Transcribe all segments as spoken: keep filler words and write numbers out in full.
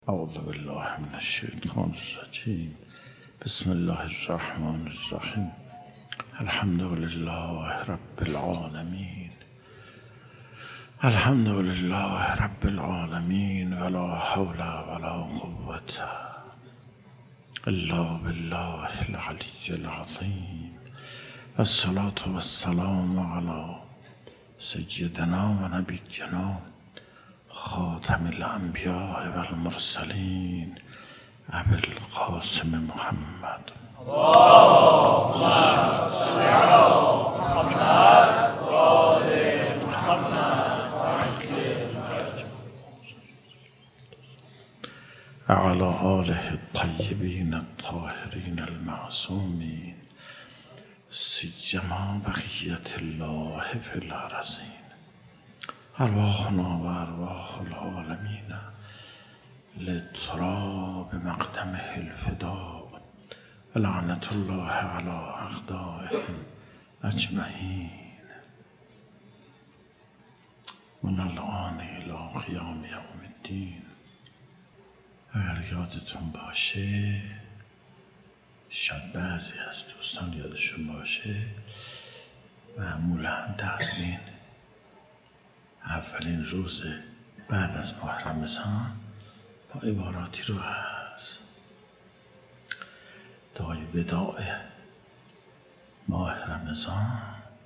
اعوذ بالله من الشیطان الرجیم. بسم الله الرحمن الرحیم. الحمد لله رب العالمین. الحمد لله رب العالمین ولا حول ولا قوة الا بالله العلی العظیم. والصلاة والسلام علی سیدنا و نبینا خاتم الانبیاء و المرسلین ابی القاسم محمد. اللهم صل علی محمد و آل محمد وعلى آله الطیبین الطاهرین المعصومین سیما بقیة الله فی الارضین. ارواحنا و ارواح العالمین لتراب مقدمه الفداء و لعنت الله علی اعدائهم اجمعین من الان الی قیام یوم الدین. اگر یادتون باشه، شاید بعضی از دوستان یادشون باشه، معمولا در این اولین روز بعد از ماه رمضان با عباراتی رو از دعای وداع ماه رمضان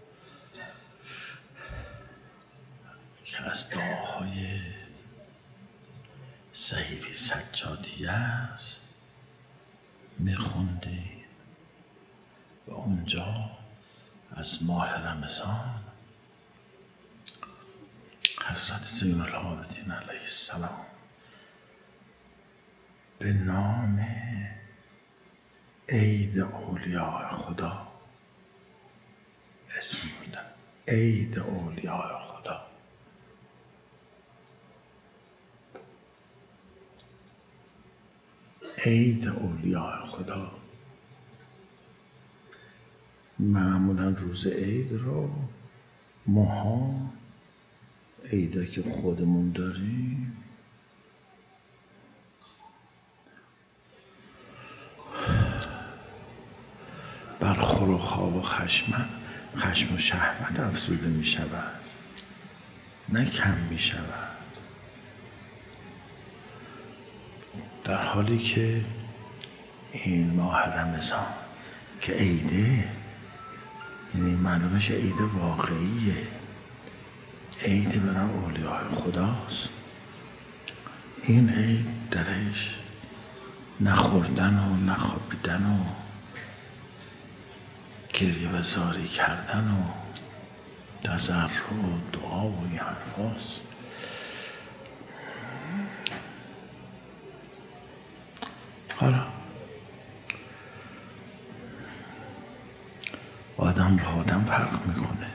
که از دعاهای صحیفه سجادیه است میخوندیم و اونجا از ماه رمضان حضرت زین العابدین علیه السلام به نام عید اولیاء خدا اسم بردن. عید اولیاء خدا. عید اولیاء خدا. معمولا روز عید رو ماها عیده که خودمون داریم بر خور و خواب و خشم خشم و شهوت افزوده می شود، نه کم می شود، در حالی که این ماه رمضان که عیده، یعنی معلومش عید واقعیه، عید برای اولیاء خداست. این عید درش نخوردن و نخوابیدن و گریه و زاری کردن و تضرع و دعا و این حرف هاست. حالا آدم با آدم فرق میکنه.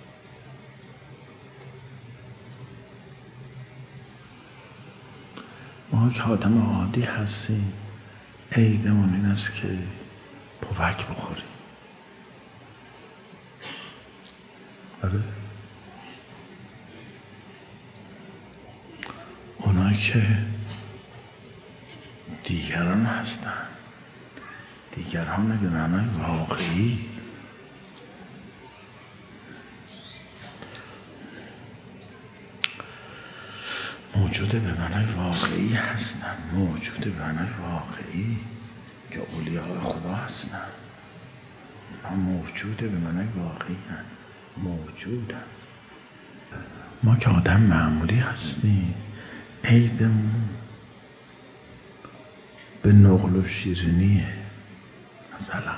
ما که آدم عادی هستیم، عیدمون این است که پفک بخوریم. آره؟ اونایی که دیگران هستن، دیگران به معنای واقعی، موجوده به معنای واقعی هستن، موجوده به معنای واقعی که اولیاء خدا هستن. موجوده به معنای واقعی هستن. موجودن. ما که آدم معمولی هستیم، عیدمون به نقل و شیرینیه. مثلا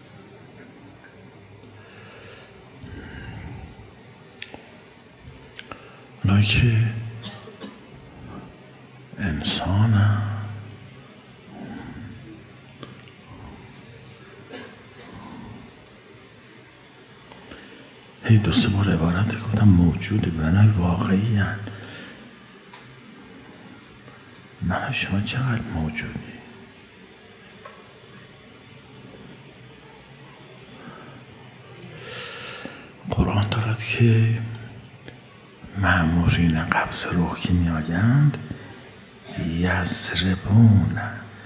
اونایی که انسانم هی دو سه بار عبارت گفتم موجوده به معنای واقعی هن. من شما چقدر موجودی؟ قرآن دارد که مأمورین قبض روح که می آیند یضربون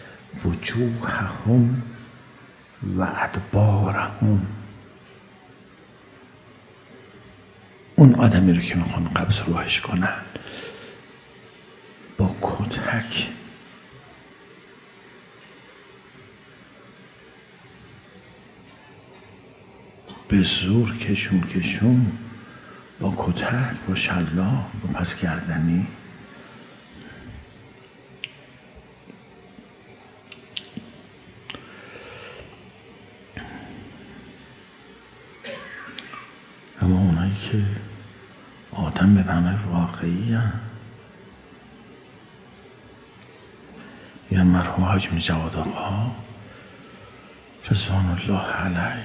وجوههم و ادبارهم. اون آدمی رو که میخوان قبض روحش کنن با کتک به زور کشون کشون با کتک، با شلاق، با پس گردنی اما اونایی که آدم به معنی واقعی هم یا مرحوم حاج می جواد آقا رضوان الله علیه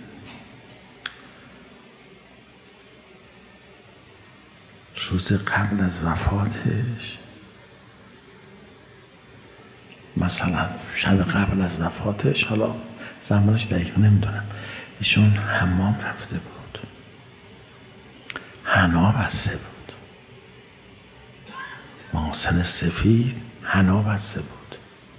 روز قبل از وفاتش، مثلا شب قبل از وفاتش، حالا زمانش دقیق نمیدونم، ایشون حمام رفته بود، حنا بسته بود، ماسن سفید حنا بسته بود.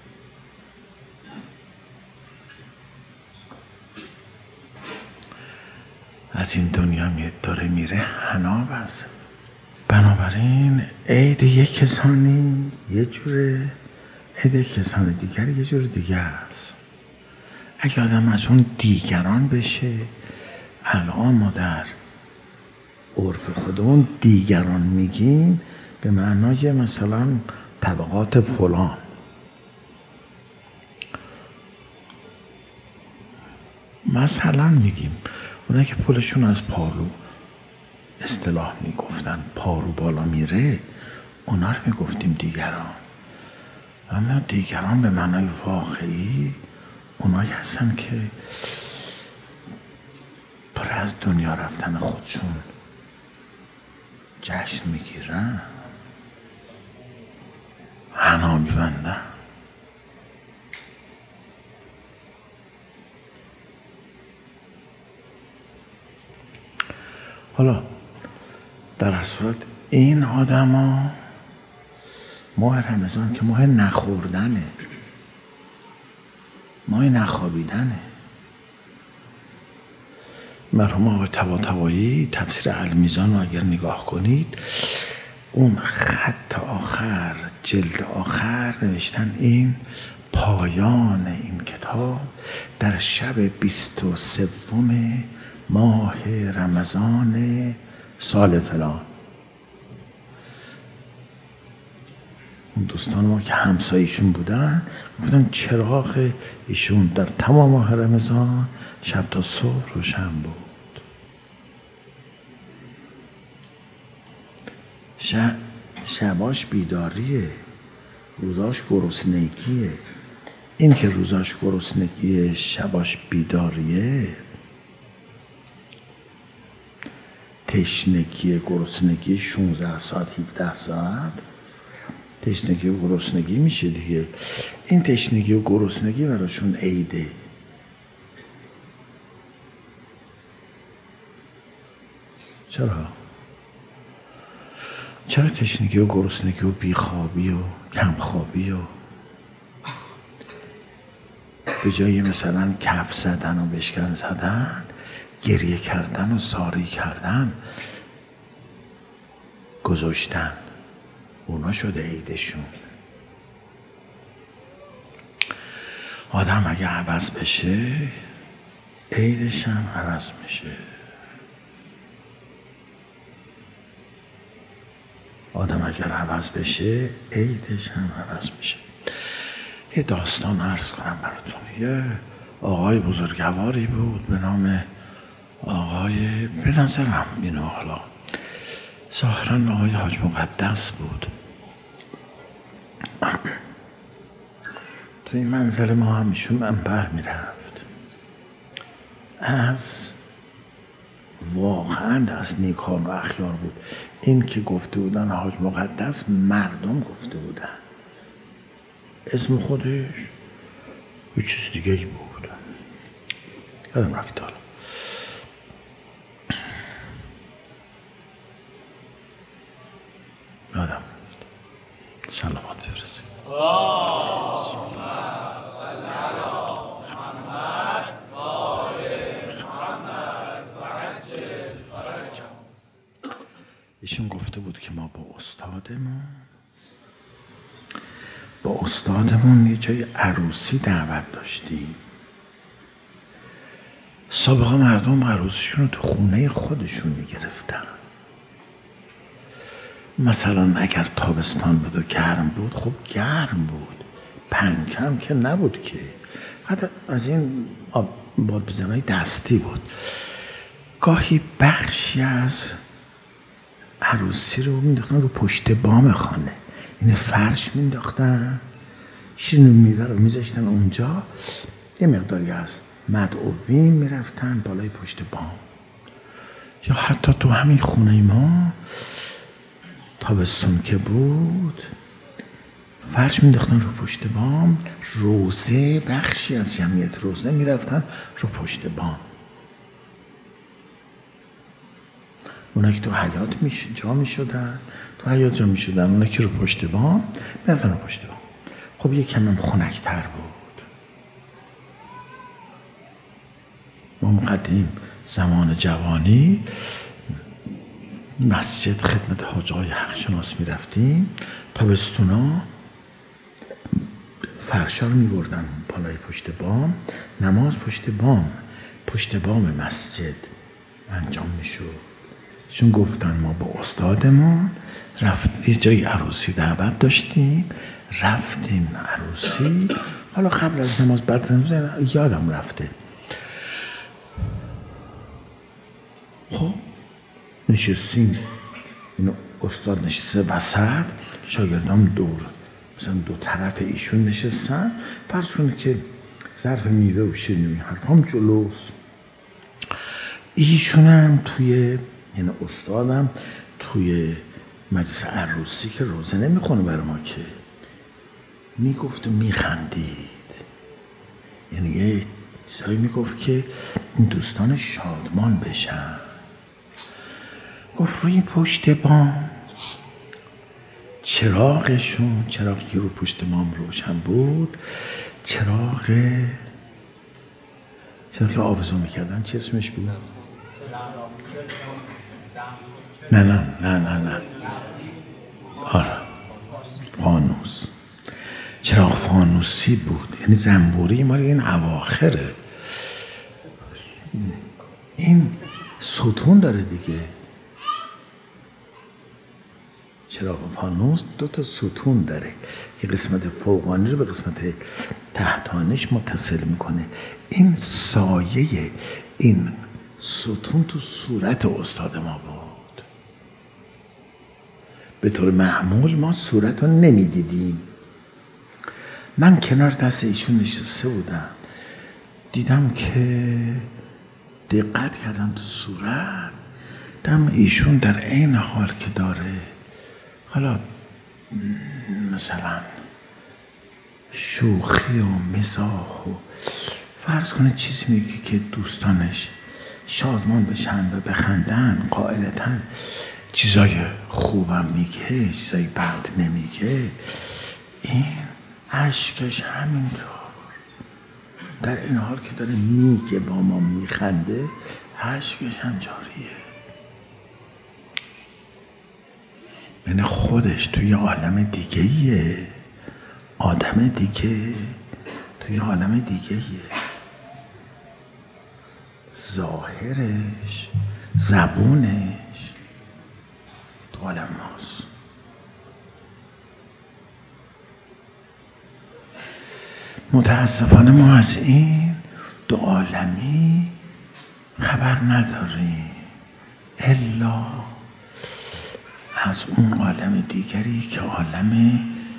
از این دنیا می داره میره حنا بسته بود. بنابراین عید یک کسانی یه جوره، عید کسان دیگر یه جور دیگه است. اگه آدم از اون دیگران بشه، الان ما در عرف خودمون دیگران میگیم به معنای مثلا طبقات فلان. مثلا میگیم اونایی که پولشون از پالو اصطلاح میگفتن پارو بالا میره، اونا رو میگفتیم دیگران. اما دیگران به معنای واقعی اونایی هستن که پر از دنیا رفتن خودشون جشن میگیرن، حنا میبندن. حالا در صورت این آدم ها ماه رمضان که ماه نخوردنه، ماه نخوابیدنه. مرحوم آقای طباطبایی تفسیر المیزان رو اگر نگاه کنید، اون خط آخر، جلد آخر نوشتن این پایان این کتاب در شب بیست و سوم ماه رمضان سال فلان. اون دوستان ما که همسایشون بودن گفتن چراغ ایشون در تمام ماه رمضان شب تا صبح روشن بود. شب شباش بیداریه، روزاش گرسنگیه. این که روزاش گرسنگیه شباش بیداریه، تشنگی گرسنگی شانزده ساعت هفده ساعت تشنگی و گرسنگی میشه دیگه. این تشنگی و گرسنگی براشون عیده. چرا؟ چرا تشنگی و گرسنگی و بیخوابی و کمخوابی و به جای مثلا کف زدن و بشکن زدن گریه کردن و زاری کردن گذاشتن، اونا شده عیدشون. آدم اگه عوض بشه عیدش هم عوض میشه. آدم اگر عوض بشه عیدش هم عوض میشه. یه داستان عرض کنم براتون. یه آقای بزرگواری بود به نام آقای، به نظرم اینو حالا ظاهراً آقای حاج مقدس بود. تو این منزل ما همیشون منبر میرفت. از واقعاً از نیکان و اخیار بود. این که گفته بودن حاج مقدس مردم گفته بودن، اسم خودش یه چیز دیگه ای بود. یادم رفت. حالا یادم سلامات برسید. ایشون گفته بود که ما با استادمون با استادمون یه جای عروسی دعوت داشتیم. سابقا مردم عروسیشون رو تو خونه خودشون میگرفتن. مثلا اگر تابستان بود و گرم بود، خب گرم بود، پنکم که نبود که، حتی از این باد بزنهای دستی بود. گاهی بخشی از عروسی رو مینداختن رو پشت بام خانه، یعنی فرش مینداختن، شیرین میوه رو میذاشتن اونجا، یه مقداری از مدعوین میرفتن بالای پشت بام. یا حتی تو همین خونه ما تابستون که بود، فرش مینداختن رو پشت بام، روزه، بخشی از جمعیت روزه میرفتن رو پشت بام. اونا که تو حیات میش... جا میشدن، تو حیات جا میشدن، اونا که رو پشت بام میرفتن رو پشت بام. خب یه کم هم خنک‌تر بود. ما قدیم زمان جوانی مسجد خدمت حاج آقای حق شناس میرفتیم، تابستونا فرشا رو میبردن بالای پشت بام، نماز پشت بام پشت بام مسجد انجام میشد. چون گفتن ما با استادمون رفت یه جای عروسی دعوت داشتیم، رفتیم عروسی. حالا قبل از نماز، بعد از نماز یادم رفته. خب نشستیم، اینو استاد نشسته وسط، شاگردام دور، مثلا دو طرف ایشون نشستن. فرض کنید که ظرف میوه و شیرینی حرف هم جلوست، ایشون هم توی، یعنی استادم توی مجلس عروسی که روزه نمیخونه برای ما که، میگفت و میخندید، یعنی یه چیزایی میگفت که این دوستان شادمان بشن. گفت روی پشت بام چراغشون، چراغی که رو پشت بام روشن بود، چراغ چراغی که آویزون میکردن، چه اسمش بود؟ نه نه نه نه نه آره فانوس. چراغ فانوسی بود، یعنی زنبوری مال این اواخره. این ستون داره دیگه، چراغ فانوس دو تا ستون داره که قسمت فوقانی رو به قسمت تحتانیش متصل میکنه. این سایه این ستون تو صورت استاد ما بود. به طور معمول ما صورت رو نمیدیدیم. من کنار دست ایشون نشسته بودم، دیدم که دقت کردم تو صورت، دیدم ایشون در عین حال که داره حالا مثلا شوخی و مزاح و فرض کنه چیزی میگه که دوستانش شادمان بشن و بخندن، قاعدتاً چیزای خوبم میگه، چیزای بد نمیگه، این اشکش همینطور در این حال که داره میگه با ما میخنده، اشکش هم جاریه. یعنی خودش توی عالم دیگه ایه، آدم دیگه توی عالم دیگه ایه، ظاهرش، زبونش تو عالم ماست. متاسفانه ما از این دو عالمی خبر نداریم، الا از اون عالم دیگری که عالم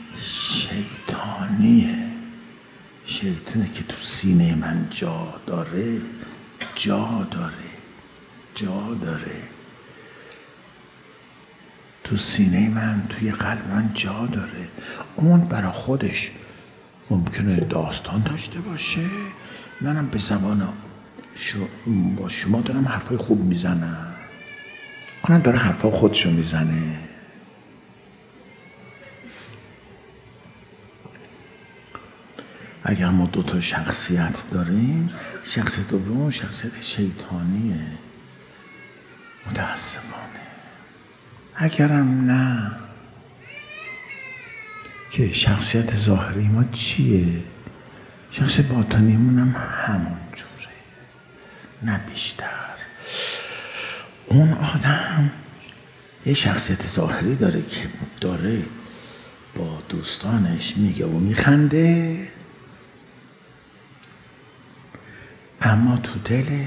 شیطانیه. شیطانه که تو سینه من جا داره، جا داره جا داره تو سینه من، توی قلب من جا داره. اون برای خودش ممکنه داستان داشته باشه، منم به زبان شو با شما دارم حرفای خوب میزنم، اونم داره حرفا خودشو میزنه. اگر ما دو تا شخصیت داریم، شخصیت دوم شخصیت شیطانیه، متاسفانه. اگرم نه که شخصیت ظاهری ما چیه؟ شخص باطنیمون هم همون جوره، نه بیشتر. اون آدم یه شخصیت ظاهری داره که داره با دوستانش میگه و میخنده، اما تو دلش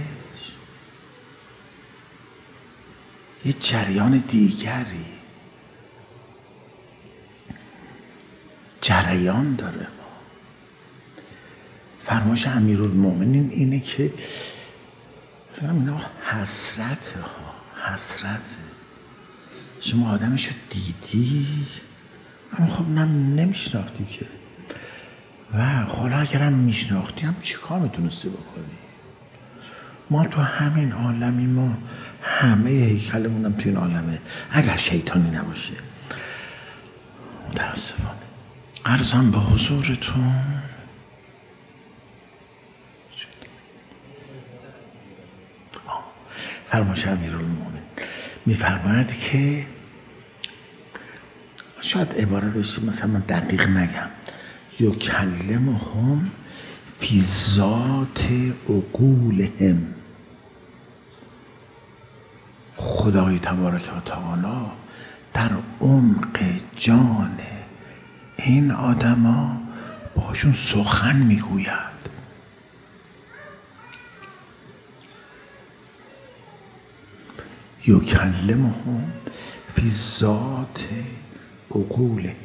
یه جریان دیگری جریان داره. فرمایش امیرالمومنین اینه که اینا حسرته ها، حسرته. شما آدمشو دیدی اما خب نمیشناختی که، و حالا اگرم میشناختی هم چی کار میتونستی بکنی؟ ما تو همین عالمی، ما همه هیکلمونم تو این عالمه اگر شیطانی نباشه. متاسفانه عرضم به حضورتون فرمایش امیرالمومنین میفرماید که شاید عبارت داشته، مثلا من دقیق نگم، یکلمهم فی ذات عقولهم. خدای تبارک و تعالی در عمق جان این آدما باشون سخن میگوید. یکلمهم فی ذات عقولهم،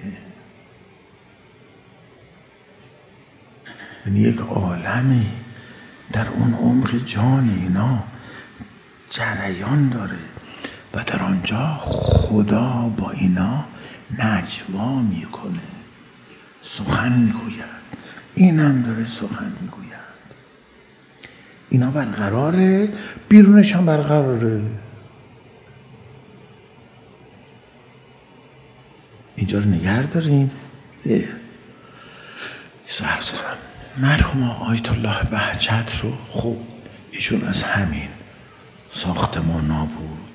یعنی یک عالمی در اون عمق جان اینا جریان داره و در آنجا خدا با اینا نجوا میکنه، سخن میگوید. این هم داره سخن میگوید. اینا برقراره، بیرونش هم برقراره. اینجا رو نگه داریم. عرض کنم مرحوم آیت الله بهجت رو، خب ایشون از همین ساختمان بود.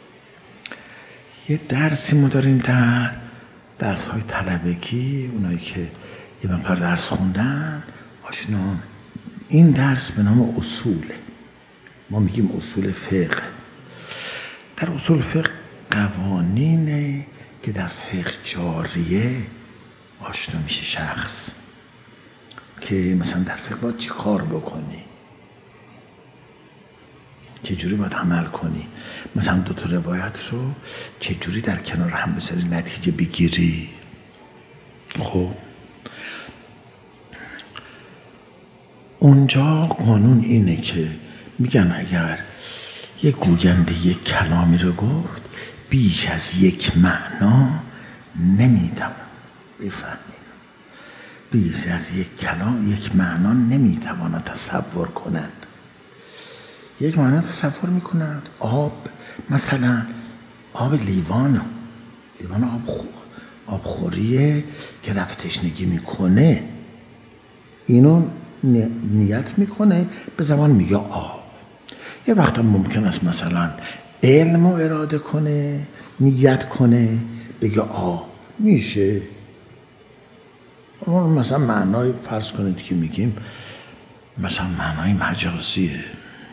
یه درسی ما داریم در درس های طلبگی، اونایی که یه مقدار درس خوندن آشنا، این درس به نام اصوله. ما میگیم اصول فقه. در اصول فقه قوانینه که در فقه جاریه آشنا میشه شخص، که مثلا در فقه باید چی کار بکنی، چجوری باید عمل کنی، مثلا دو تا روایت رو چجوری در کنار هم بذاری نتیجه بگیری. خب اونجا قانون اینه که میگن اگر یک گوینده یک کلامی رو گفت بیش از یک معنا نمیتوان بفهمید، بیش از یک کلام یک معنا نمیتواند تصور کند. یک معنا تصور میکند. آب مثلا، آب لیوان، لیوان آب خور، آب خوریه که رفع تشنگی میکنه، اینو نیت میکنه به زبان میگه آب. یه وقتا ممکن است مثلا علم رو اراده کنه، نیت کنه بگه آب میشه. مثلا معنای فرض کنید که میگیم مثلا معنای مجازیه.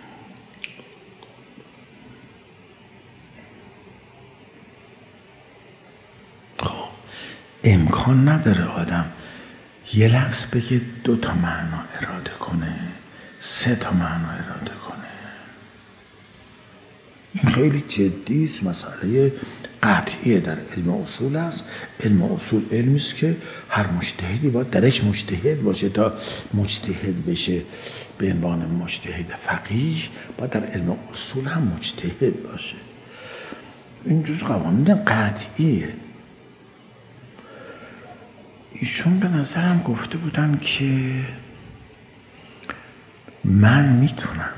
خب امکان نداره آدم یه لفظ بگه دو تا معنا اراده کنه، سه تا معنا اراده کنه. این خیلی جدی است، مسئله قطعیه در علم اصول است. علم اصول علمی است که هر مجتهدی باید درش مجتهد باشه تا مجتهد بشه به عنوان مجتهد فقیه، باید در علم اصول هم مجتهد باشه. این جز قوانین قطعیه. ایشون به نظرم گفته بودن که من میتونم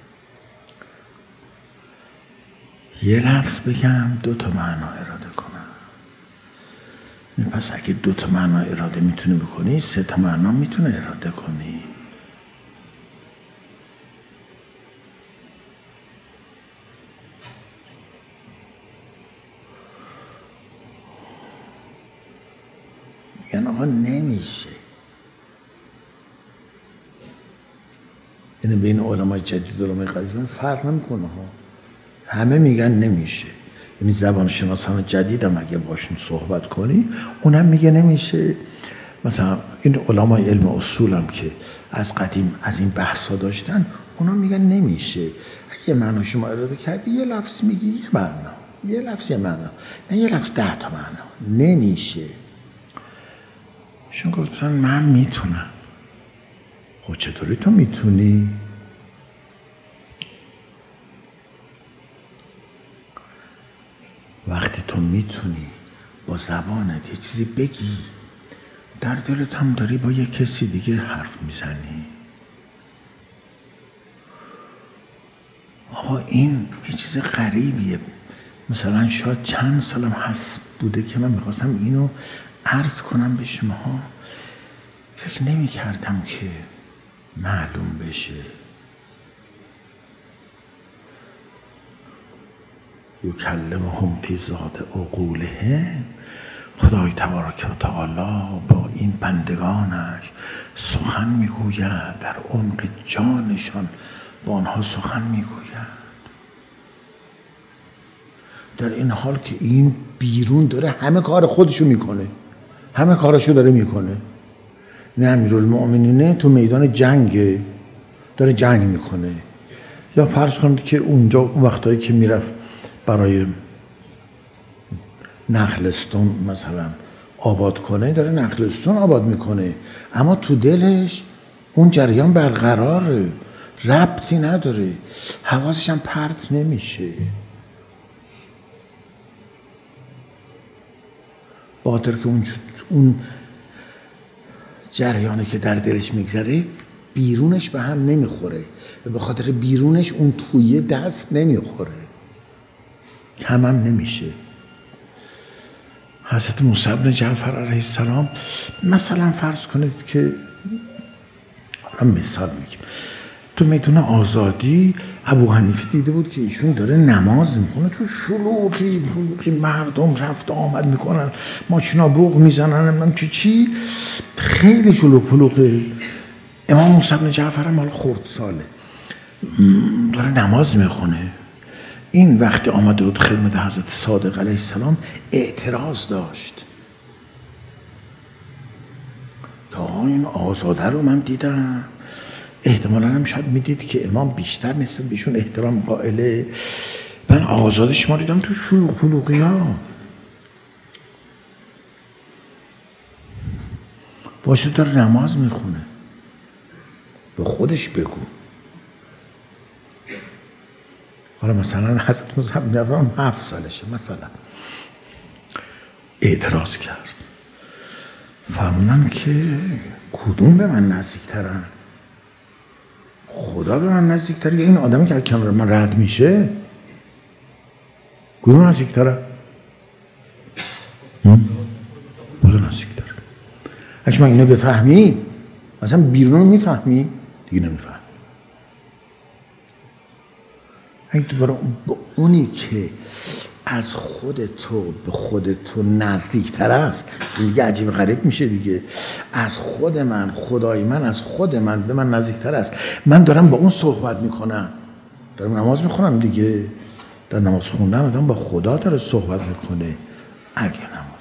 یه لفظ بگم دو تا معنا اراده کنم. پس اگه دو تا معنا اراده میتونه بکنی، سه تا معنا میتونه اراده کنی. نمیشه. یعنی بین علمای جدید و علمای قدیم فرق نمیکنه ها، همه میگن نمیشه. یعنی زبان شناسان جدید هم اگه باشون صحبت کنی اونم میگه نمیشه. مثلا این علمای علم اصول هم که از قدیم از این بحثا داشتن اونا میگن نمیشه. اگه معنا شما اراده کردی یه لفظ میگی یه معنا، یه لفظ یه معنا، نه یه لفظ ده تا معنا، نمیشه. شون گفتن من میتونم. خب چطوری تو میتونی؟ وقتی تو میتونی با زبانت یه چیزی بگی، در دلت هم داری با یه کسی دیگه حرف میزنی. آقا این یه چیز غریبیه. مثلا شاید چند سالم هست بوده که من میخواستم اینو عرض کنم به شما، فکر نمی کردم که معلوم بشه. یکلمهم فی ذات عقولهم، خدای تبارک و تعالی با این بندگانش سخن میگوید، در عمق جانشان با آنها سخن میگوید. در این حال که این بیرون داره همه کار خودشو میکنه، همه کارشو داره میکنه. نه امیرالمؤمنینه تو میدان جنگ داره جنگ میکنه. یا فرض کنید که اونجا اون وقتایی که میرفت برای نخلستون مثلا آباد کنه، داره نخلستون آباد میکنه، اما تو دلش اون جریان برقراره، ربطی نداره، حواسش هم پرت نمیشه. باتر که اون اون جریانی که در دلش میگذره بیرونش به هم نمیخوره و به خاطر بیرونش اون توی دست نمیخوره، کم هم نمیشه. حضرت موسی بن جعفر علیه السلام مثلا فرض کنید که مثال میگیم تو میدون آزادی ابو حنیفه دیده بود که ایشون داره نماز میکنه، تو شلوغی شلوغی مردم رفت آمد میکنن، ماشینا بوق میزنن، نمیدونم چی چی، خیلی شلوغ پلوغه. امام موسی بن جعفر هم حالا خردساله داره نماز میخونه. این وقتی آمده بود خدمت حضرت صادق علیه السلام اعتراض داشت که این آزاده رو من دیدم، احتمالا هم شاید میدید که امام بیشتر نسبت بهشون احترام قائله، من آزاده شما دیدم تو شلوغ پلوغی ها. باشه داره نماز میخونه، به خودش بگو. حالا مثلا حضرت موسی بن جعفر هفت سالشه مثلا اعتراض کرد، فرمودن که کدوم به من نزدیکترن؟ خدا به من نزدیکتره یا این آدمی که از کنار من رد میشه؟ کدوم نزدیکتره؟ خدا نزدیکتره. اگه من اینو بفهمی، مثلا بیرون رو میفهمی دیگه نمیفهمی. اگه دوباره با اونی که از خود تو به خود تو نزدیکتر است دیگه عجیب غریب میشه دیگه. از خود من، خدای من از خود من به من نزدیکتر است، من دارم با اون صحبت میکنم، دارم نماز میخونم دیگه، در نماز خوندن آدم با خدا داره صحبت میکنه. اگه نماز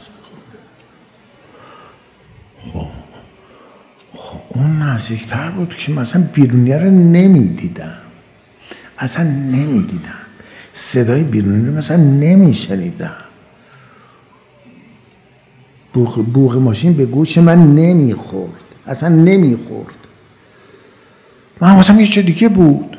میخونه خب خب اون نزدیکتر بود که مثلا بیرونیه رو نمیدیدم، اصلا نمیدیدم، صدای بیرونی رو مثلا نمیشنیدم، بوق, بوق ماشین به گوش من نمیخورد، اصلا نمیخورد. من مثلا یه چه دیگه بود.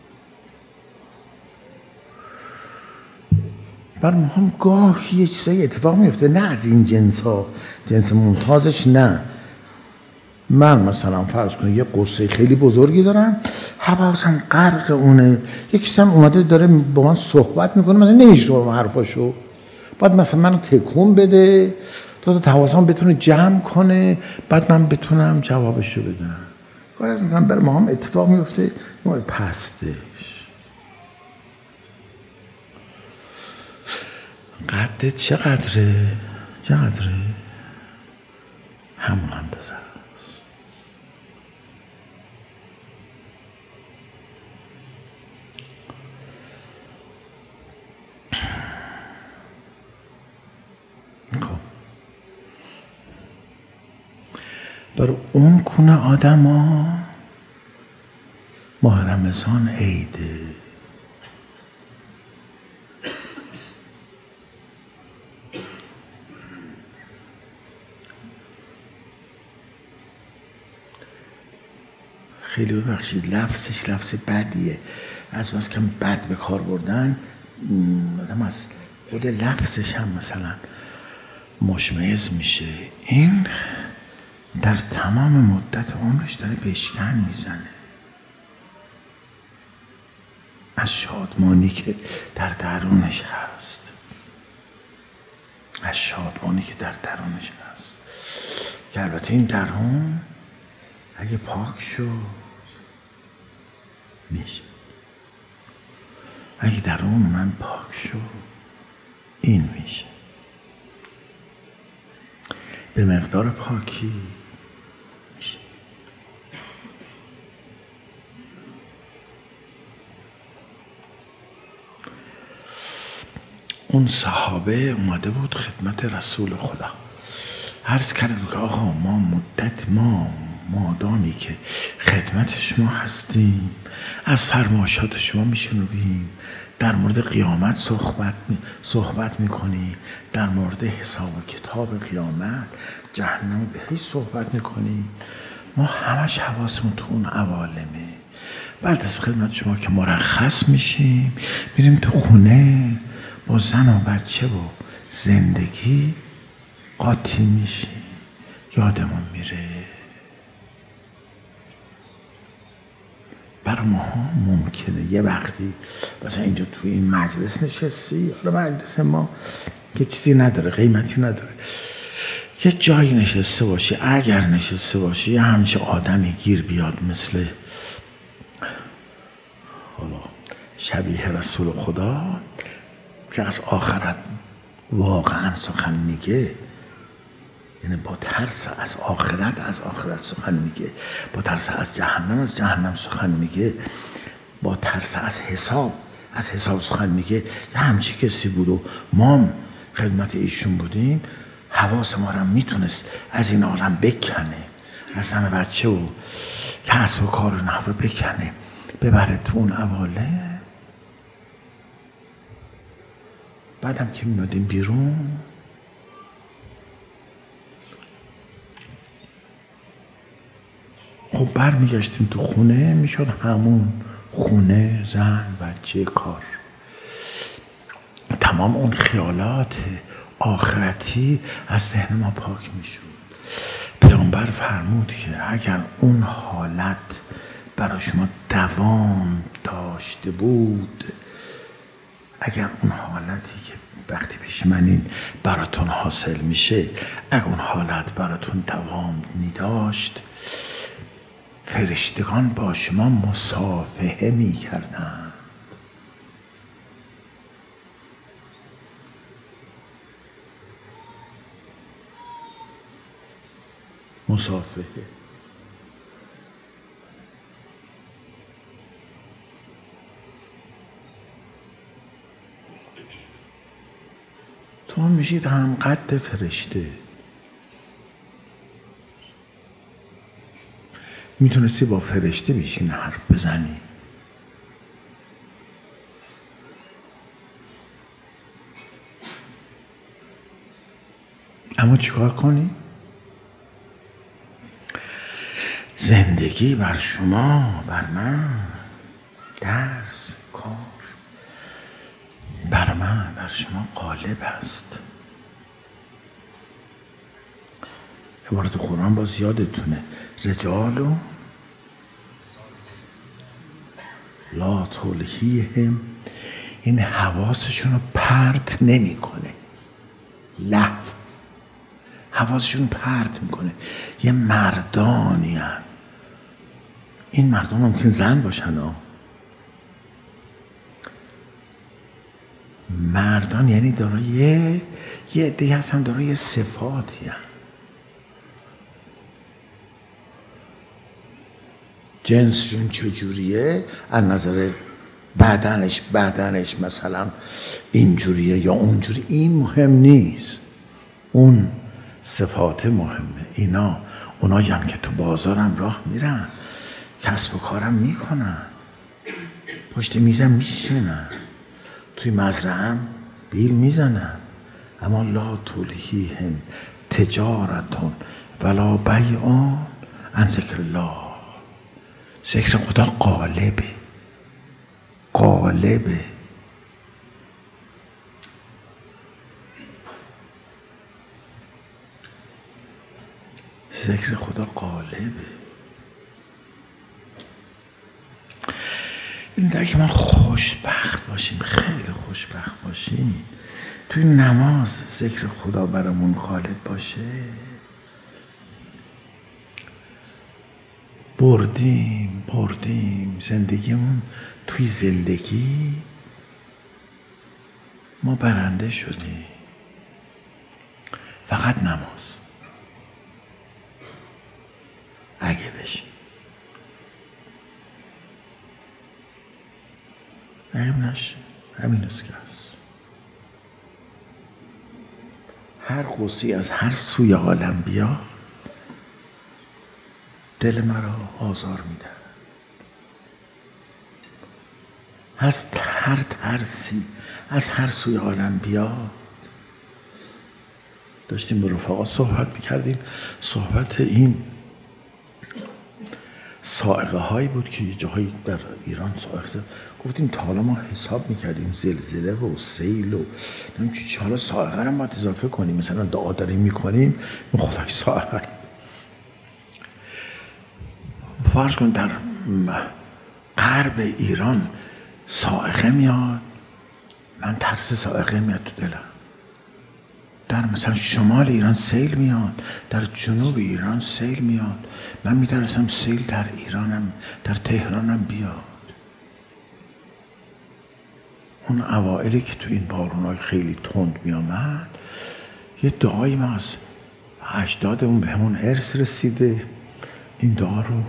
بر مهم گاهی یه چیزایی اتفاق میفته، نه از این جنس ها، جنس ممتازش نه. من مثلا فرض کنید یه قصه خیلی بزرگی دارم، حواسم غرق اونه، یکی هم اومده داره با من صحبت میکنه، مثلا نمیشنوم حرفاشو، بعد مثلا منو تکون بده تا تا حواسم بتونه جمع کنه، بعد من بتونم جوابشو بدم. کار از مثلا برای ما هم اتفاق میفته نوع پستش. قدت چقدره؟ چقدره؟ همون اندازه است. خب برای اون گونه آدم ها ماه رمضان عیده. خیلی ببخشید لفظش لفظ بدیه، از بس که بد به کار بردن آدم از خود لفظش هم مثلا مشمئز میشه. این در تمام مدت عمرش داره بشکن میزنه از شادمانی که در درونش هست، از شادمانی که در درونش هست که البته این درون اگه پاک شد میشه. اگه درون من پاک شد این میشه. به مقدار پاکی میشه. اون صحابه اومده بود خدمت رسول خدا، عرض کرده که آقا ما مدت ما مادامی که خدمت شما هستیم از فرمایشات شما میشنویم، در مورد قیامت صحبت صحبت میکنی، در مورد حساب و کتاب قیامت جهنم بهش صحبت میکنی، ما همش حواسمون تو اون عوالمه. بعد از خدمت شما که مرخص میشیم میریم تو خونه با زن و بچه و زندگی قاطی میشیم، یادمون میره. برای ماها ممکنه یه وقتی مثلا اینجا توی این مجلس نشستی، حالا مجلس ما که چیزی نداره، قیمتی نداره، یه جایی نشسته باشی، اگر نشسته باشی یه همچه آدمی گیر بیاد مثل حالا شبیه رسول خدا که از آخرت واقعا سخن میگه، یعنی با ترس از آخرت از آخرت سخن میگه، با ترس از جهنم از جهنم سخن میگه، با ترس از حساب از حساب سخن میگه. یه همچی کسی بود و ما خدمت ایشون بودیم، حواس ما رو میتونست از این عالم بکنه، از زن بچه و کسب و کار و نحو بکنه ببره تو اون عوالم. بعدم که میادیم بیرون خب برمیگشتیم تو خونه، میشد همون خونه، زن، بچه، کار. تمام اون خیالات آخرتی از ذهن ما پاک میشد. پیامبر فرمود که اگر اون حالت برای شما دوام داشته بود، اگر اون حالتی که وقتی پیش من این براتون حاصل میشه، اگر اون حالت براتون دوام میداشت، فرشتگان با شما مصافحه میکردن. مصافحه. تو میشید هم قد فرشته. میتونستی با فرشته بشین حرف بزنی. اما چیکار کنی؟ زندگی بر شما، بر من، درس، کار، بر من، بر شما غالب است. عبارت قرآن باز یادتونه، رجالو لا تلهیهم، این حواسشون رو پرت نمیکنه، لهو حواسشون پرت میکنه. یه مردانی هن. این مردان ممکن زن باشن ها. مردان یعنی دارای یه عده‌ای هستن دارای صفاتی هن. جنسشون چجوریه، از نظر بدنش بدنش مثلا اینجوریه یا اونجوری، این مهم نیست. اون صفات مهمه. اینا اونایی هم که تو بازارم راه میرن، کسب و کارم میکنن، پشت میزم میشینن، توی مزرعم بیل میزنن، اما لا تلهیهم تجارتون ولا بیع عن ذکر الله. ذکر خدا غالبه، غالبه. ذکر خدا غالبه. این در که ما خوشبخت باشیم، خیلی خوشبخت باشیم، توی نماز ذکر خدا برامون غالب باشه، بردیم بردیم زندگیمون. توی زندگی ما برنده شدیم. فقط نماز اگه بشیم، اگه نشیم، همین است که هست. هر قصی از هر سوی عالم بیا، دل مرا آزار میده. از هر ترسی از هر سوی عالم بیا. داشتیم با رفقا صحبت میکردیم، صحبت این سائقه هایی بود که جاهایی در ایران سائقه زد. گفتیم تا حالا ما حساب میکردیم زلزله و سیل و نمیدونم، حالا سائقه رو باید اضافه کنیم. مثلا دعا داریم میکنیم، خدای سائقه فرض کن در غرب ایران سائقه میاد، من ترس سائقه میاد تو دلم. در مثلا شمال ایران سیل میاد، در جنوب ایران سیل میاد، من میترسم سیل در ایرانم، در تهرانم بیاد. اون اوائلی که تو این بارونای خیلی تند میامد، یه دعایی ما از اجدادمون بهمون ارث رسیده، این دعا رو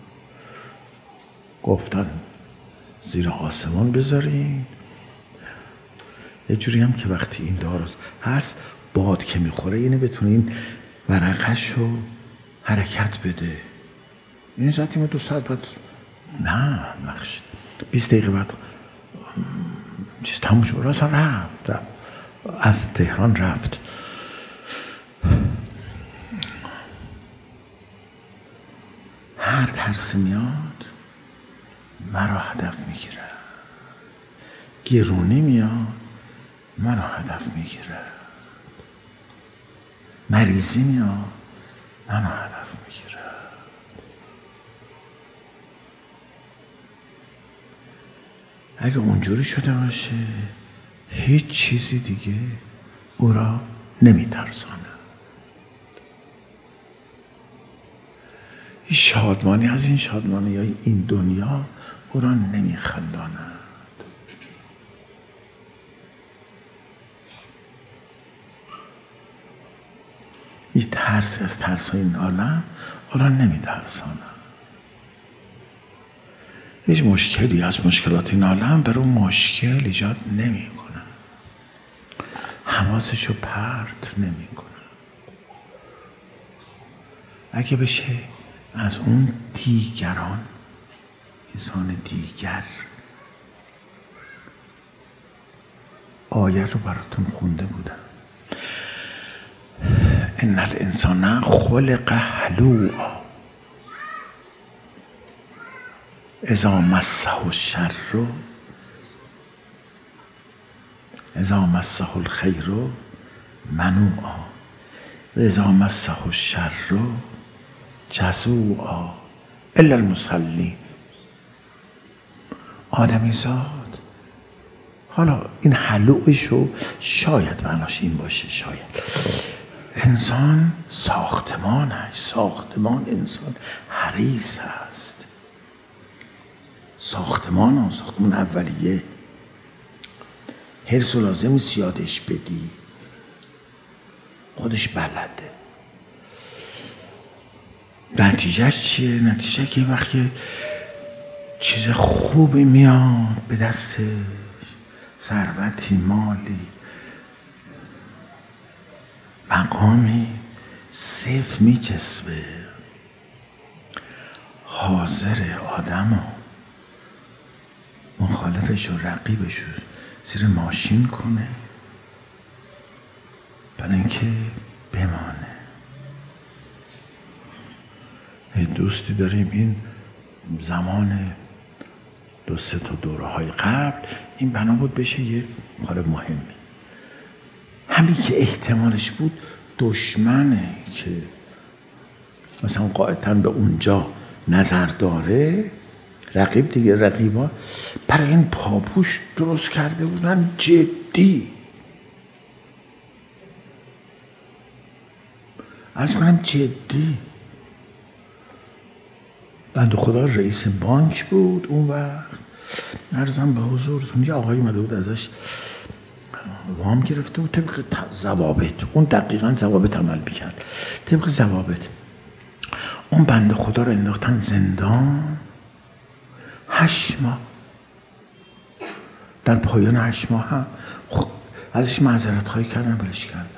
گفتن زیر آسمان بذارین. یه جوری هم که وقتی این دعا هست، باد که میخوره اینه بتونین ورقش رو حرکت بده. این ساعتی ما دو ساعت بعد نه بخشید بیست دقیقه بعد چیز تموم شد. راست رفت، از تهران رفت. هر ترس میاد مرا هدف میگیره، گرونی میاد مرا هدف میگیره، مریضی میاد منو هدف میگیره. اگه اونجوری شده باشه، هیچ چیزی دیگه او را نمیترسانه. این شادمانی از این شادمانی های این دنیا او را نمیخنداند. این ترس از ترس های این عالم او را نمیترسانه. هیچ مشکلی از مشکلات این عالم بر اون مشکل ایجاد نمی کنه، حواسشو پرت نمی کنه. اگه بشه از اون دیگران، کسان دیگر، آیه رو براتون خونده بودم. ان الانسان خلق هلوعا اذا مسه الشر اذا مسه الخیر منوعا و اذا مسه الشر جزوعا الا المصلین. آدمی زاد، حالا این هلوعشو شاید معناش این باشه، شاید انسان ساختمانش، ساختمان انسان حریص هست. ساختمان ها، ساختمان اولیه، حرص و لازم سیادش بدی، خودش بلده. نتیجهش چیه؟ نتیجه که وقتی چیز خوبی میاد به دستش، ثروتی، مالی، مقامی، صفر میچسبه، حاضر آدم و مخالفش و رقیبش رو زیر ماشین کنه برای اینکه بمانه. یه دوستی داریم، این زمان دو سه تا دوره های قبل این بنا بود بشه یه کار مهمی، همین که احتمالش بود دشمنه که مثلا قاعدتاً به اونجا نظر داره، رقیب دیگه، رقیبا برای این پاپوش درست کرده بودن جدی. عرض کنم جدی. بنده خدا رئیس بانک بود اون وقت، عرضم به حضورتون یه آقایی اومده بود ازش وام گرفته بود طبق ضوابط، اون دقیقاً ضوابط عمل میکرد، طبق ضوابط اون بنده خدا رو انداختن زندان هشت ماه. در پایان هشت ماه هم خب ازش معذرت خواهی کردن، بلش کردن.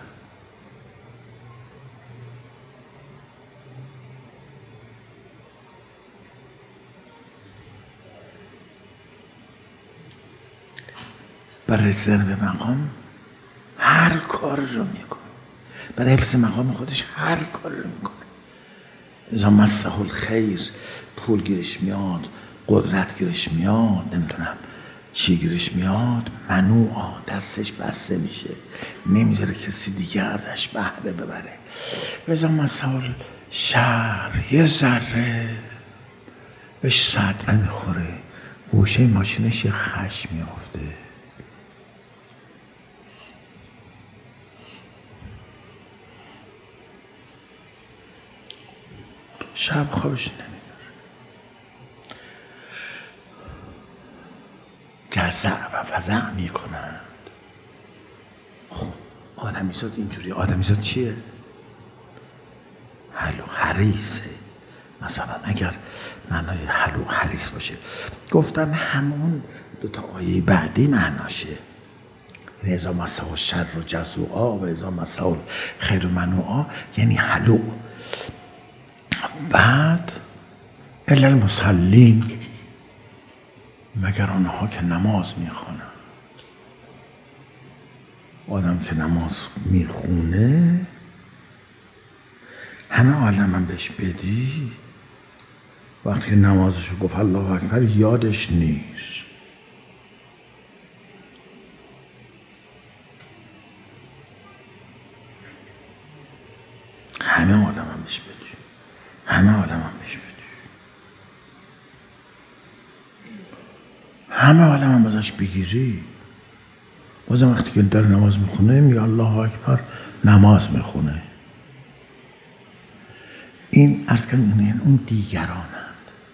برای رسیدن به مقام هر کار رو میکنه، برای حفظ مقام خودش هر کار رو میکنه. اذا مسه الخیر، پول گیرش میاد، قدرت گیرش میاد، نمیدونم چی گیرش میاد، منوعا، دستش بسته میشه، نمیذاره کسی دیگه ازش بهره ببره. اذا مسه الشر، یه ذره بهش صدمه میخوره، گوشه ماشینش یه خش میافته، شب خوابش نمیبره، جزع و فزع میکنند. خب آدمیزاد اینجوری، آدمیزاد چیه؟ حلو حریصه. مثلا اگر معنای حلو حریص باشه، گفتن همون دو تا آیه بعدی معناشه، یعنی اذا مسه الشر جزوعا و اذا مسه الخیر منوعا، یعنی حلو. بعد الا المصلین، مگر آنها که نماز میخوانند. آدم که نماز میخونه همه عالم هم بهش بدی، وقتی که نمازشو گفت الله اکبر یادش نیست. همه عالم هم بهش بدی، همه عالم هم بهش بدی، همه عالم هم ازش بگیری، بازم وقتی که داره نماز میخونه میگه الله اکبر، نماز میخونه. این عرض کردم این اون دیگرانند.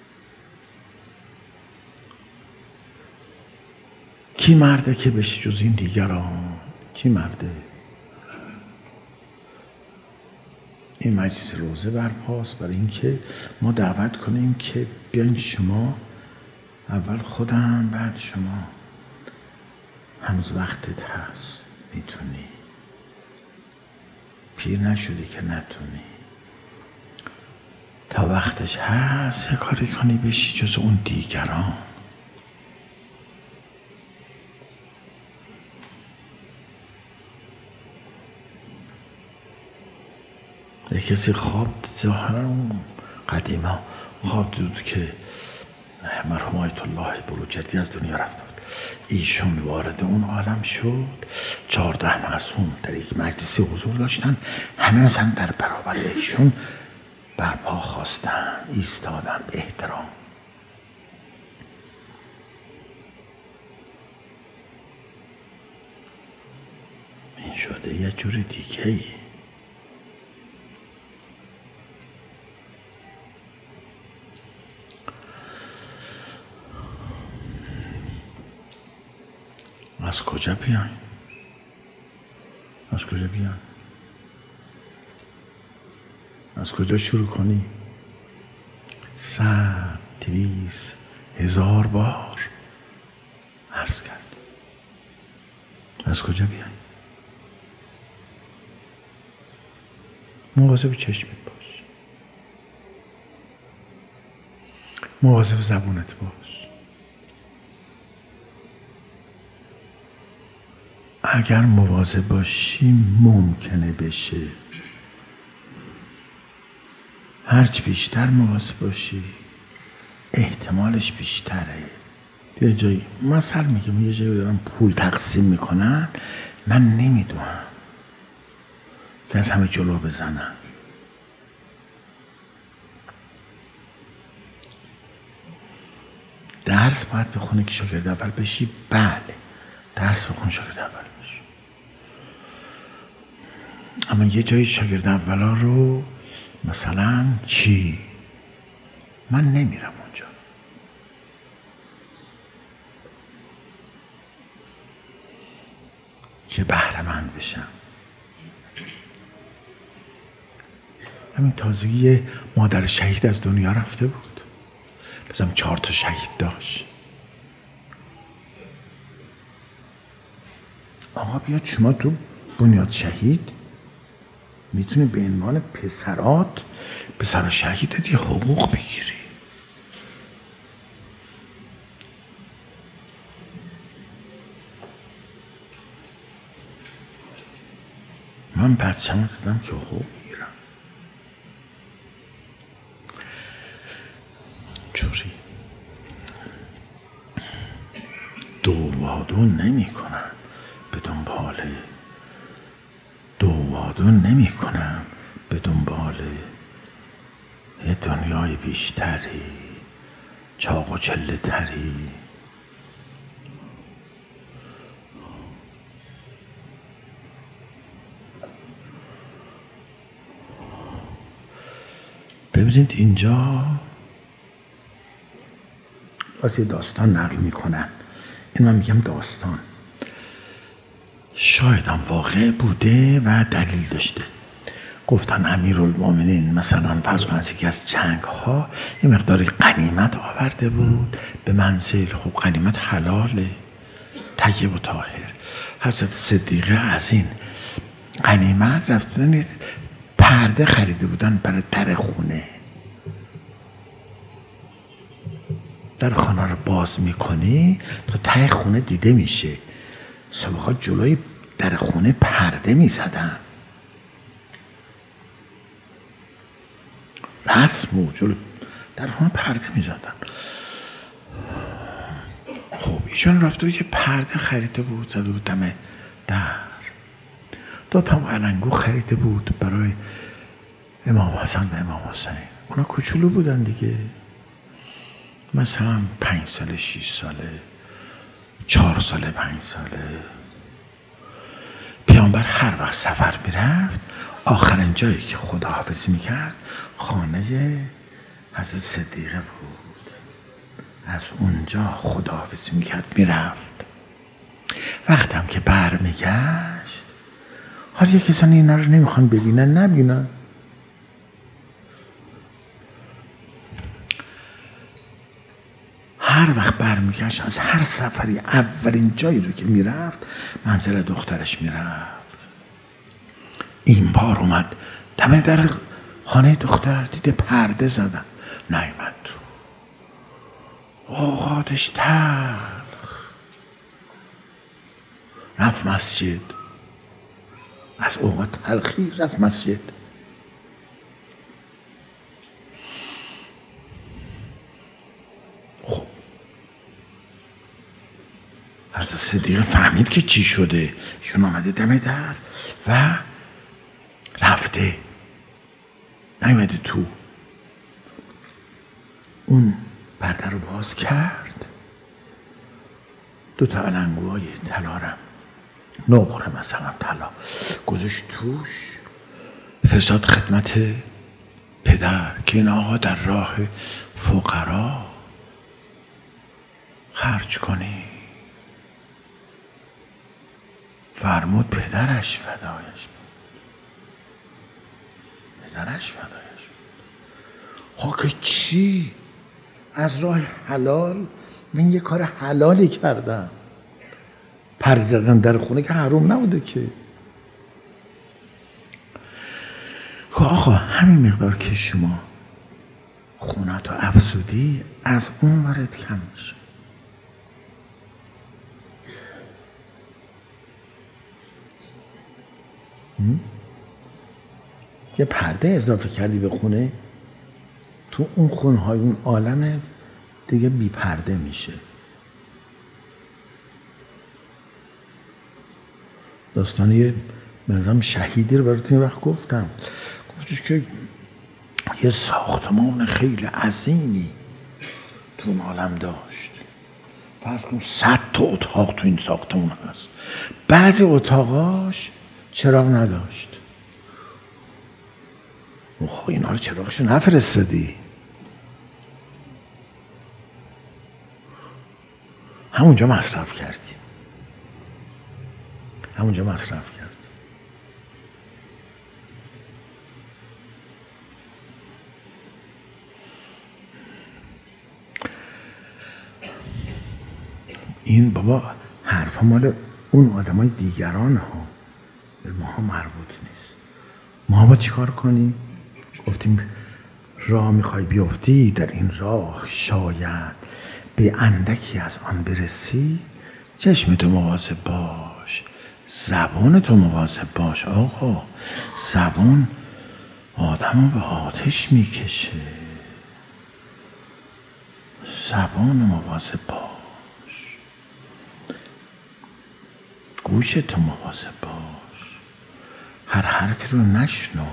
کی مرده که بشه جز این دیگران؟ کی مرده؟ این مجلس روزه برپاست برای اینکه ما دعوت کنیم که بیاین شما اول خودم، بعد شما، هنوز وقتت هست، میتونی، پیر نشدی که نتونی، تا وقتش هست یه کاری کنی بشی جز اون دیگران. یه کسی خواب ظاهرا قدیما خواب دید که مرحوم آیت الله بروجردی از دنیا رفته بود، ایشون وارد اون عالم شد، چهارده معصوم در یک مجلسی حضور داشتن، همه مثلا در برابر ایشون برپا خواستن، ایستادن به احترام. این شده یه جور دیگه ای. از کجا بیاین؟ از کجا بیاین؟ از کجا شروع کنی؟ صد دویست هزار بار عرض کرد. از کجا بیایی؟ مواظب چشمت باش، مواظب زبونت باش. اگر مواظب باشی ممکنه بشه. هرچی بیشتر مواظب باشی احتمالش بیشتره. یه جایی مثلا میگم یه جایی دارن پول تقسیم میکنن، من نمیدونم که از همه جلو بزنن. درس باید بخونی که شاگرد اول بشی. بله درس بخون شاگرد اول بشی، اما یه جایی شاگرد اولا رو مثلا چی؟ من نمیرم اونجا. که بهره مند بشم. همین تازگی مادر شهید از دنیا رفته بود، بازم چهار تا شهید داشت. آقا بیاد شما تو بنیاد شهید میتونی به عنوان پسرات پسر شهیدت یه حقوق بگیری. من بچه‌مو دادم که حقوق بگیرم. جوری دو با دو نمی کنم به دنبال دو با دو نمی کنم به دنبال یه دنیای بیشتری، چاق و چله تری. ببینید اینجا واسه داستان نقل میکنن. این من میگم داستان، شاید هم واقع بوده و دلیل داشته. گفتن امیرالمومنین مثلا فرض کنید یکی از جنگ ها یه مقداری غنیمت آورده بود به منزل. خب غنیمت حلاله، طیب و طاهر. حضرت صدیقه از این غنیمت رفتن پرده خریده بودن برای در خونه. در خانه رو باز میکنی تا ته خونه دیده میشه. سابقا جلوی در خونه پرده میزدن، رسم و جلو در خونه پرده میزدن. خب ایشون رفته یه پرده خریده بود، زده بود دم در. دو تا علنگو خریده بود برای امام حسن و امام حسین. اونا کوچولو بودن دیگه، مثلا پنج ساله، شیش ساله، چهار ساله، پنج ساله. پیامبر هر وقت سفر میرفت آخرین جایی که خداحافظی میکرد خانه حضرت صدیقه بود. از اونجا خداحافظی میکرد میرفت. وقتی هم که بر میگشت، حالا یه کسانی اینا رو نمیخوان ببینن، نبینن. هر وقت برمیگشت از هر سفری اولین جایی رو که میرفت منزل دخترش میرفت. این بار اومد دم در خانه دختر، دیده پرده زدن، نیامد تو. اوقاتش تلخ، رفت مسجد. از اوقات تلخی رفت مسجد. خب حضرت صدیقه فهمید که چی شده. ایشون آمده دم در و رفته، نیامده تو. اون پرده رو باز کرد، دو تا علنگوهای طلارم، نقره مثلا طلا گذاشت توش، فرستاد خدمت پدر که این آقا در راه فقرا خرج کنی. فرمود پدرش فدایش بود، پدرش فدایش بود. ها که چی؟ از راه حلال من یه کار حلالی کردم. پر زدن در خونه که حرام نبوده که. خب آقا همین مقدار که شما خونه تو افزودی از اون وارد کم میشه. یه پرده اضافه کردی به خونه، تو اون خونه های اون عالم دیگه بی پرده میشه. داستان یه منظم شهیدی رو براتون یه وقت گفتم، گفتش که یه ساختمان خیلی عظیمی تو اون عالم داشت. فرض کن صد تا اتاق تو این ساختمان هست، بعضی اتاقاش چراغ نداشت. خب اینا رو چراغشو نفرستادی؟ همونجا مصرف کردی، همونجا مصرف کردی. این بابا حرفا مال اون آدمای دیگران ها، به ما ها مربوط نیست. ما با چی کار کنیم؟ گفتیم راه میخوای بیفتی، در این راه شاید به اندکی از آن برسی، چشم تو مواظب باش، زبان تو مواظب باش. آقا زبان آدمو به آتش میکشه، زبان مواظب باش، گوش تو مواظب باش، هر حرفی رو نشنو،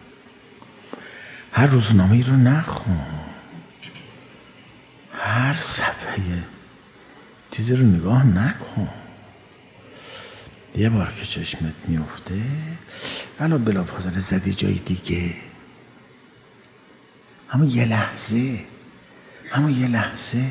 هر روزنامه‌ای رو نخون، هر صفحه چیزی رو نگاه نکن. یه بار که چشمت میفته ولی بلافاصله زدی جای دیگه، اما یه لحظه، اما یه لحظه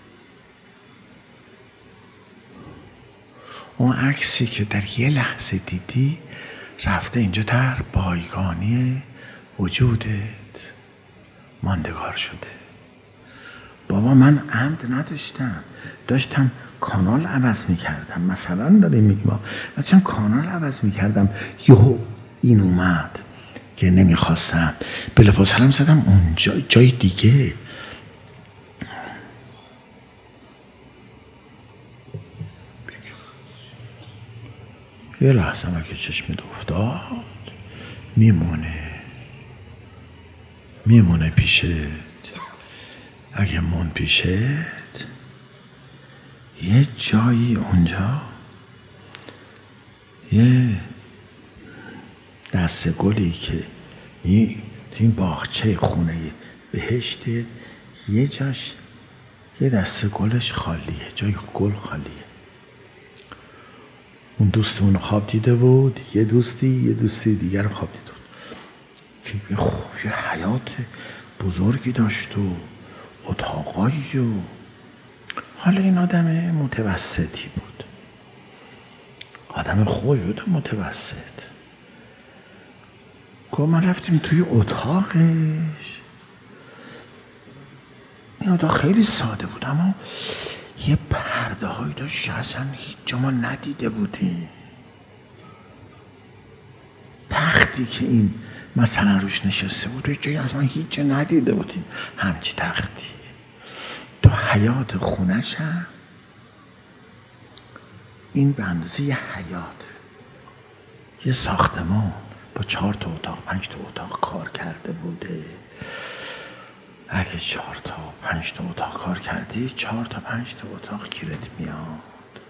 اون عکسی که در یه لحظه دیدی رفته اینجا در بایگانی وجودت ماندگار شده. بابا من عمد نداشتم، داشتم کانال عوض میکردم، مثلا داریم میگیم داشتم کانال عوض میکردم، یهو این اومد که نمیخواستم، بلافاصله زدم اون جای, جای دیگه. یه لحظه ما که چشمت افتاد میمونه، میمونه پیشت. اگه مون پیشت یه جایی اونجا، یه دسته گلی که این باغچه خونه بهشت، یه جاش یه دسته گلش خالیه، جای گل خالیه. اون دوست اونو خواب دیده بود، یه دوستی یه دوستی دیگر رو خواب دیده بود که خوب یه حیات بزرگی داشت و اتاقایی و حالا این آدم متوسطی بود، آدم خوبی بود متوسط. گفت من رفتیم توی اتاقش، این اتاق خیلی ساده بود اما یه پرده هایی داشت که اصلا هیچ جا ما ندیده بودیم. تختی که این مثلا روش نشسته بود جایی از ما هیچ جا ندیده بودیم، همچی تختی. تو حیات خونش هم این به اندازه یه حیات، یه ساختمان با چهار تا اتاق پنج تا اتاق کار کرده بوده. اگه چهار تا پنج تا اتاق کار کردی، چهار تا پنج تا اتاق گیرت میاد.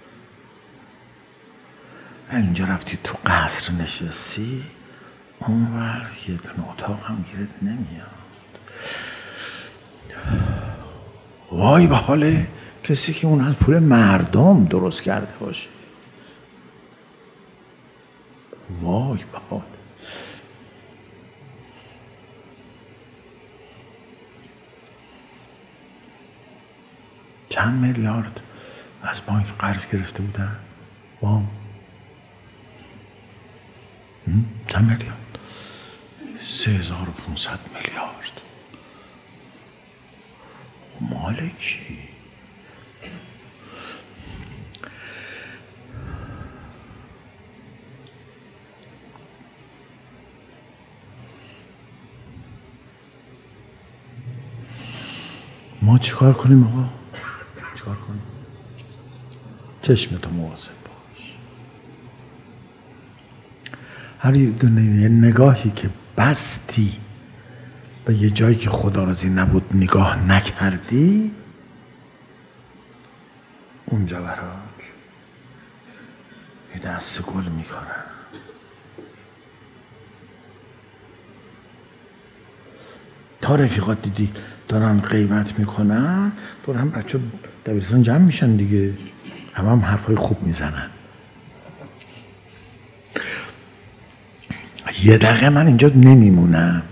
اینجا رفتی تو قصر نشستی، اونور یه دونه اتاق هم گیرت نمیاد. وای به حال کسی که اون از پول مردم درست کرده باشه، وای به حال. چند میلیارد از بانک قرض گرفته بودن؟ وام چند میلیارد؟ سه هزار و پونصد میلیارد. مال کی؟ ما چیکار کنیم آقا؟ چیکار کنیم؟ چشمتو مواظب باش. هر دونه یه نگاهی که بستی به یه جایی که خدا راضی نبود نگاه نکردی، اونجا برات یه دست گل میکنن. تا رفیقات دیدی دارن غیبت میکنن، دور هم بچه دبیرستان جمع میشن دیگه، هم هم حرفای خوب میزنن. یه دقیقه من اینجا نمیمونم،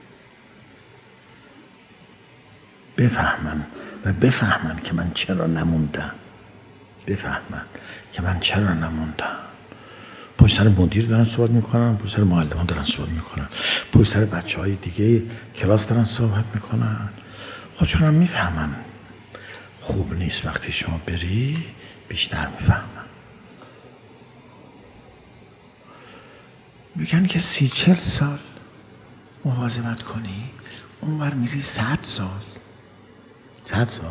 بفهمم و بفهمن که من چرا نموندم، بفهمن که من چرا نموندم. پشت سر مدیر دارن صحبت میکنن، پشت سر معلمان دارن صحبت میکنن، پشت سر بچه های دیگه کلاس دارن صحبت میکنن. خودشون هم میفهمن خوب نیست، وقتی شما بری بیشتر میفهمن. میگن که سی چل سال مواظبت کنی، اون بر میری صد سال صد سال.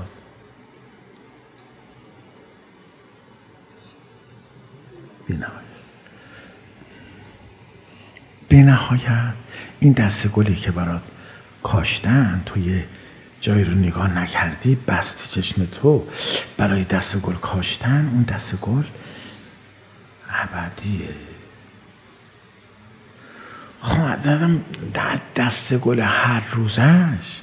بی نهایت بی نهایت این دسته گلی که برات کاشتن، توی جایی رو نگاه نکردی، بستی چشم تو برای دسته گل کاشتن، اون دسته گل ابدیه. خب دادم در دسته گل هر روزش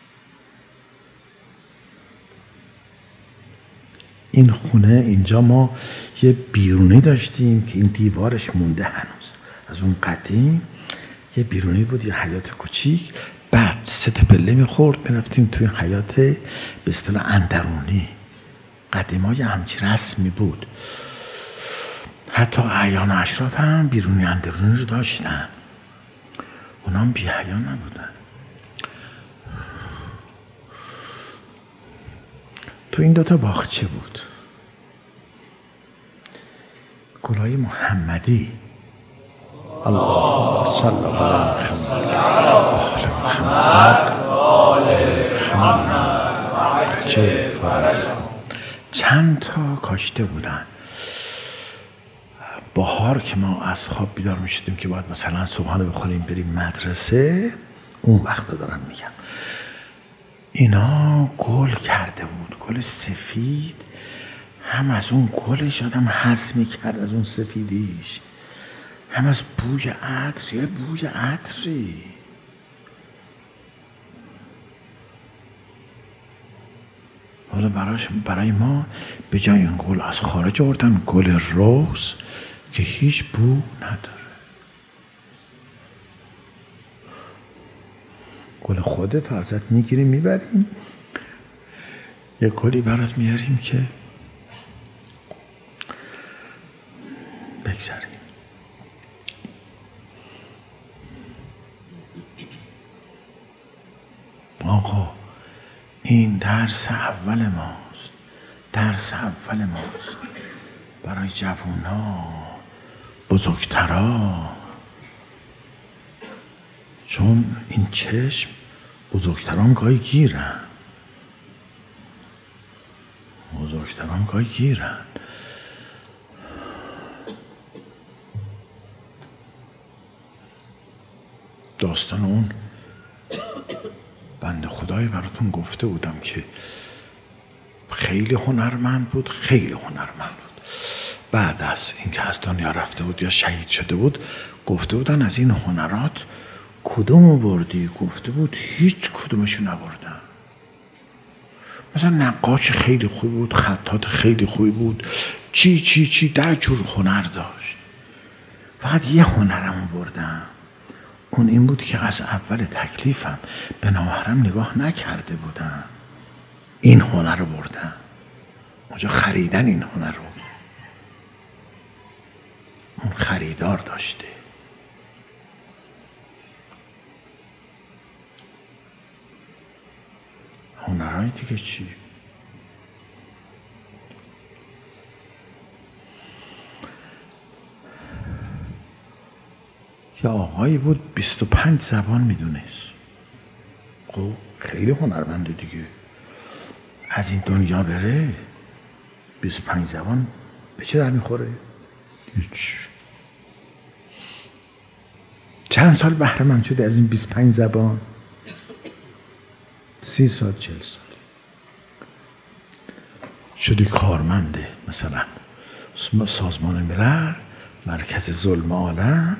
این خونه اینجا ما یه بیرونی داشتیم که این دیوارش مونده هنوز از اون قدیم. یه بیرونی بود، یه حیاط کوچیک، بعد سه تا پله میخورد برفتیم توی حیاط به اصطلاح اندرونی. قدیما یه همچی رسمی بود، حتی اعیان و اشراف هم بیرونی اندرونی رو داشتن، اونا هم بی حیا نبودن. تو این دوتا باغچه بود، گلهای محمدی. الله صلی الله علیه محمد. چند تا کاشته بودن. بهار که ما از خواب بیدار می شدیم که باید مثلا صبحانه بخوریم بریم مدرسه، اون وقتا دارم میگم، اینا گل کرده بود، گل سفید. هم از اون گلش آدم حس میکرد، از اون سفیدیش، هم از بوی عطر، یه بوی عطری. حالا براش برای ما به جای این گل از خارج آوردن گل روز که هیچ بو نداره. گل خودت ازت میگیریم میبریم، یه گلی برات میاریم که بگذاریم. آقا این درس اول ماست، درس اول ماست برای جوونا، بزرگترا. چون این چشم بزرگتران گاهی گیرن، بزرگتران گاهی گیرن. داستان اون بنده خدایی براتون گفته بودم که خیلی هنرمند بود، خیلی هنرمند بود. بعد از اینکه از دنیا رفته بود یا شهید شده بود، گفته بودن از این هنرات کدومو بردی؟ گفته بود هیچ کدومشو نبردم. مثلا نقاش خیلی خوب بود، خطاط خیلی خوبی بود، چی چی چی ده جور هنر داشت، فقط یه هنرمو بردم. اون این بود که از اول تکلیفم به نامحرم نگاه نکرده بودم، این هنر رو بردم. اونجا خریدن این هنر رو اون خریدار داشته. هنرهای دیگه چی؟ یا آقایی بود بیست و پنج زبان میدونست. خب خیلی هنرمنده دیگه. از این دنیا بره بیست و پنج زبان به چه در میخوره؟ هیچ. چند سال بهره مند شده از این بیست و پنج زبان؟ سی سال چل سال شدی کارمنده. مثلا سازمان ملل، مرکز ظلم عالم،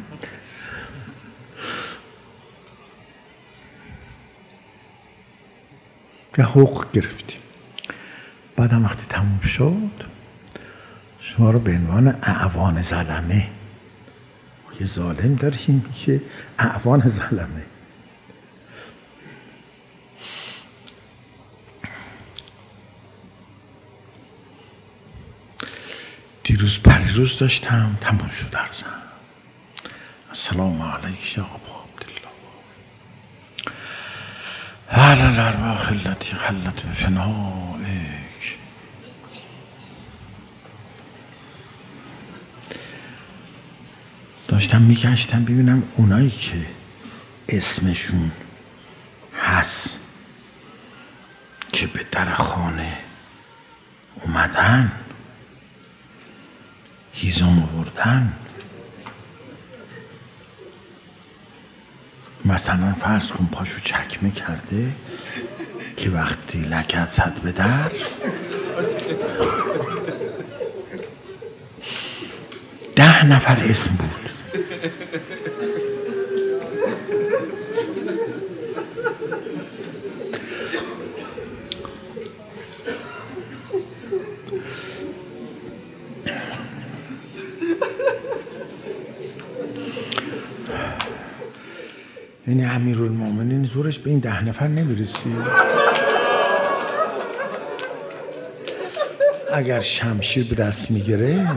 یه حقوق گرفتی. بعدم وقتی تموم شد شما رو به عنوان اعوان ظلمه، یه ظالم داریم که اعوان ظلمه. دیروز پریروز داشتم تموم شد عرضم. السلام علیک یا ابا عبدالله و علی الارواح التي خلت بفنائک. داشتم میگشتم ببینم اونایی که اسمشون هست که به در خانه اومدن هیزم آوردن، مثلا فرض کن پاشو چکمه کرده که وقتی لگد زد به در ده نفر اسم بود. یعنی امیرالمومنین زورش به این ده نفر نمیرسی؟ اگر شمشیر به دست میگرفت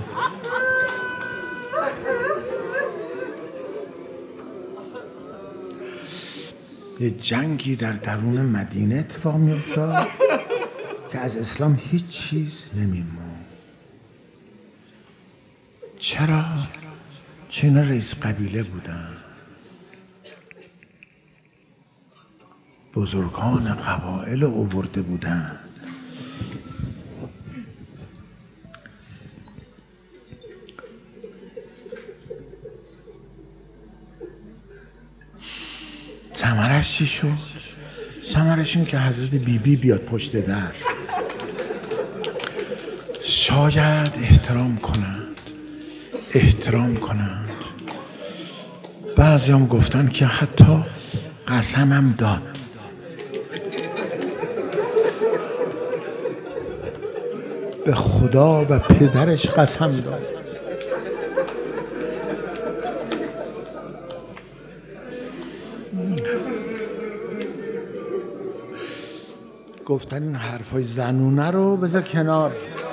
یه جنگی در درون مدینه اتفاق میافتاد که از اسلام هیچ چیز نمیمون. چرا؟ چون رئیس قبیله بودن، بزرگان قبایل آورده بودن. ثمرش چی شد؟ ثمرش این که حضرت بی بی بیاد پشت در، شاید احترام کنند احترام کنند بعضی هم گفتن که حتی قسمم داد. به خدا و پدرش قسم داد. گفتن این حرفای زنونه رو بذار کنار.